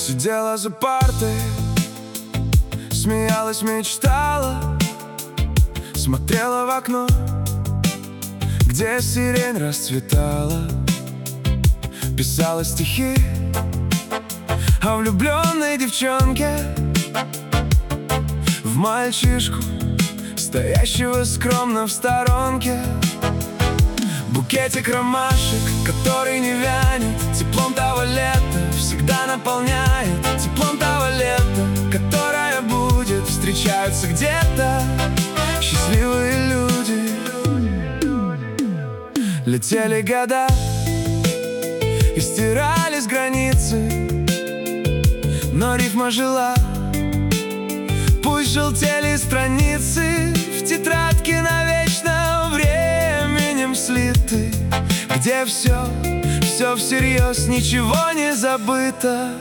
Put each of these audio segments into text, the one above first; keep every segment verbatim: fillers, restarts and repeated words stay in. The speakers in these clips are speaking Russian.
Сидела за партой, смеялась, мечтала, смотрела в окно, где сирень расцветала. Писала стихи о влюбленной девчонке, в мальчишку, стоящего скромно в сторонке. Букетик ромашек, который не вянет, теплом того лета всегда наполняет. Теплом того лета, которое будет, встречаются где-то счастливые люди. Летели года и стирались границы, но рифма жила. Пусть желтели страницы в тетрадке навечно временем слиты, где все, все всерьез, ничего не забыто.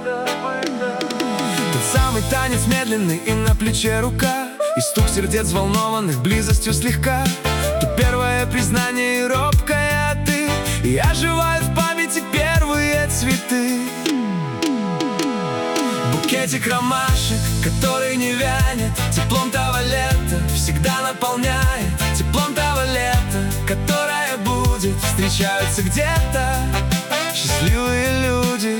Тот самый танец медленный и на плече рука, и стук сердец взволнованных близостью слегка. То первое признание и робкая ты, и оживают в памяти первые цветы. Букетик ромашек, который не вянет, теплом того лета всегда наполняет. Теплом того лета, которое будет, встречаются где-то счастливые люди.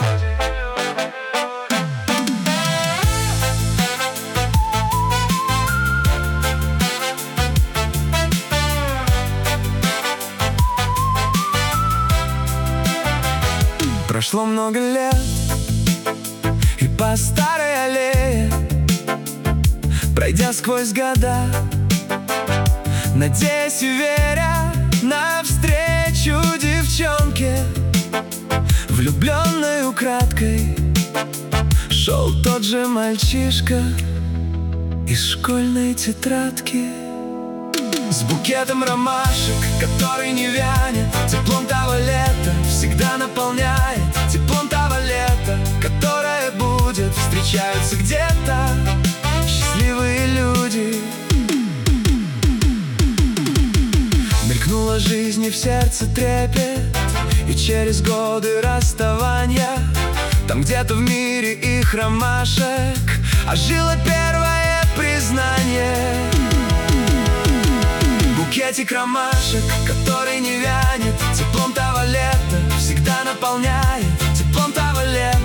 Прошло много лет, и по старой аллее, пройдя сквозь года, надеясь и веря навстречу девчонке, влюбленной украдкой, шел тот же мальчишка из школьной тетрадки. С букетом ромашек, который не вянет, теплом того лета всегда наполняет. Теплом того лета, которое будет, встречаются где-то счастливые люди. Мелькнула жизнь и в сердце трепет, и через годы расставания, там где-то в мире их ромашек ожило первое признание. Букетик ромашек, который не вянет, теплом того лета всегда наполняет. Теплом того лета,